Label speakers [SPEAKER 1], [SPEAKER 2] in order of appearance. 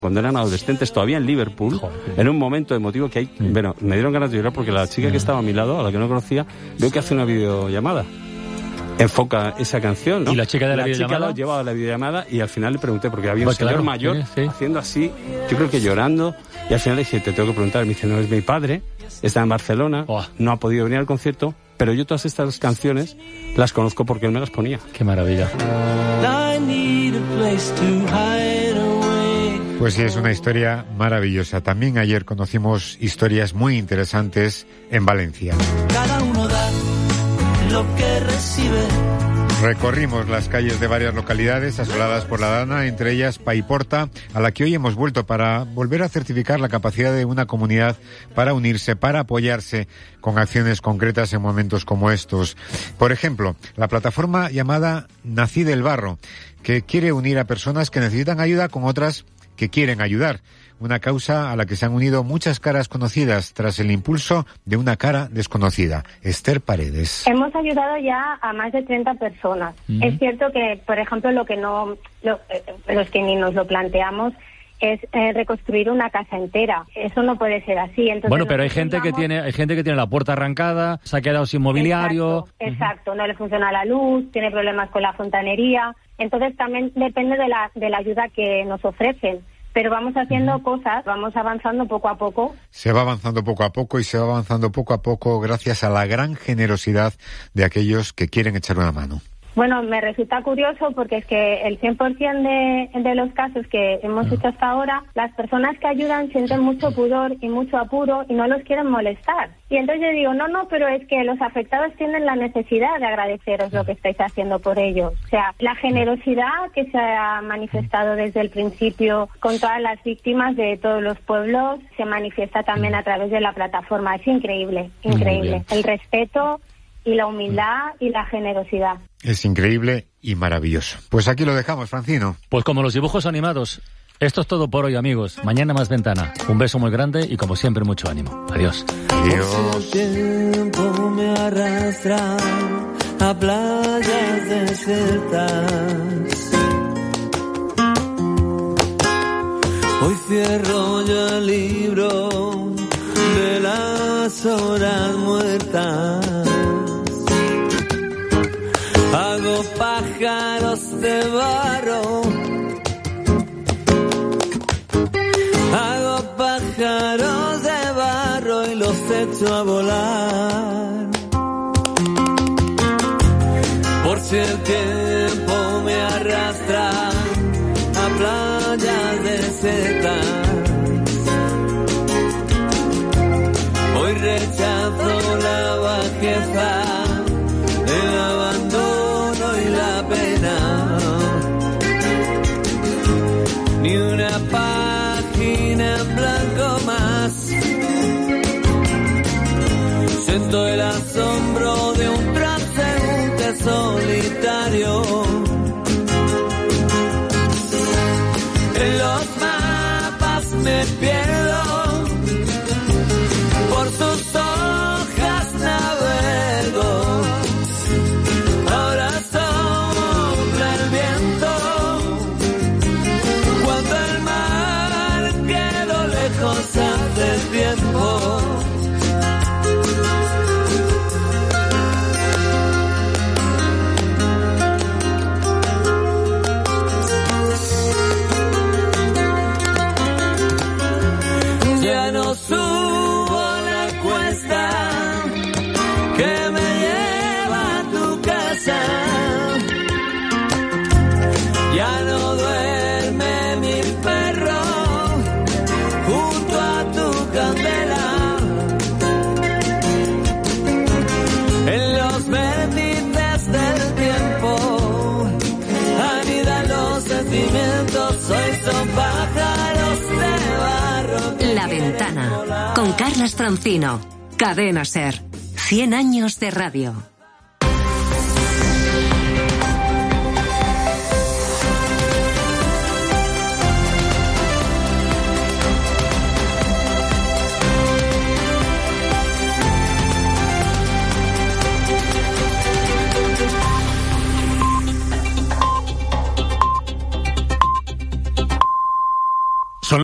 [SPEAKER 1] cuando eran adolescentes, todavía en Liverpool, en un momento emotivo que hay... Bueno, me dieron ganas de llorar porque la chica que estaba a mi lado, a la que no conocía, veo que hace una videollamada. Enfoca esa canción, ¿no?
[SPEAKER 2] ¿Y la chica de la videollamada?
[SPEAKER 1] La chica llevaba a la videollamada y al final le pregunté, porque había un señor mayor haciendo así, yo creo que llorando, y al final le dije, te tengo que preguntar. Me dice, no, es mi padre, está en Barcelona, no ha podido venir al concierto, pero yo todas estas canciones las conozco porque él me las ponía.
[SPEAKER 2] ¡Qué maravilla!
[SPEAKER 3] Pues sí, es una historia maravillosa. También ayer conocimos historias muy interesantes en Valencia.
[SPEAKER 4] Cada uno da lo que recibe.
[SPEAKER 3] Recorrimos las calles de varias localidades asoladas por la Dana, entre ellas Paiporta, a la que hoy hemos vuelto para volver a certificar la capacidad de una comunidad para unirse, para apoyarse con acciones concretas en momentos como estos. Por ejemplo, la plataforma llamada Nací del Barro, que quiere unir a personas que necesitan ayuda con otras que quieren ayudar. Una causa a la que se han unido muchas caras conocidas tras el impulso de una cara desconocida. Esther Paredes.
[SPEAKER 5] Hemos ayudado ya a más de 30 personas. Es cierto que, por ejemplo, los que ni nos lo planteamos es reconstruir una casa entera. Eso no puede ser así. Entonces,
[SPEAKER 2] bueno, pero hay gente que tiene la puerta arrancada, se ha quedado sin mobiliario.
[SPEAKER 5] Exacto, no le funciona la luz, tiene problemas con la fontanería. Entonces también depende de la ayuda que nos ofrecen. Pero vamos haciendo cosas, vamos avanzando poco a poco.
[SPEAKER 3] Se va avanzando poco a poco y se va avanzando poco a poco gracias a la gran generosidad de aquellos que quieren echar una mano.
[SPEAKER 5] Bueno, me resulta curioso porque es que el 100% de los casos que hemos hecho hasta ahora, las personas que ayudan sienten mucho pudor y mucho apuro y no los quieren molestar. Y entonces yo digo, no, pero es que los afectados tienen la necesidad de agradeceros lo que estáis haciendo por ellos. O sea, la generosidad que se ha manifestado desde el principio con todas las víctimas de todos los pueblos se manifiesta también a través de la plataforma. Es increíble, increíble. El respeto y la humildad y la generosidad.
[SPEAKER 3] Es increíble y maravilloso. Pues aquí lo dejamos, Francino.
[SPEAKER 2] Pues como los dibujos animados. Esto es todo por hoy, amigos. Mañana más Ventana. Un beso muy grande y, como siempre, mucho ánimo. Adiós.
[SPEAKER 4] Adiós. El tiempo me arrastra a playas desiertas. Hoy cierro ya el libro de las horas muertas. Hago pájaros de barro. Hago pájaros de barro y los echo a volar. Por si el tiempo me arrastra a playas desiertas. Hoy rechazo la bajeza, el abandono y la pena. Ni una página en blanco más. Siento el asombro de un transeúnte solitario. En los mapas me pierdo, por sus hojas navego. Ahora sopla el viento, cuando el mar quedó lejos hace tiempo. Ya no subo la cuesta que me lleva a tu casa. Ya no duerme mi perro junto a tu candela. En los vértices del tiempo anidan los sentimientos. Hoy son pájaros de barro.
[SPEAKER 6] La Ventana, con Carlas Francino. Cadena SER. 100 años de radio.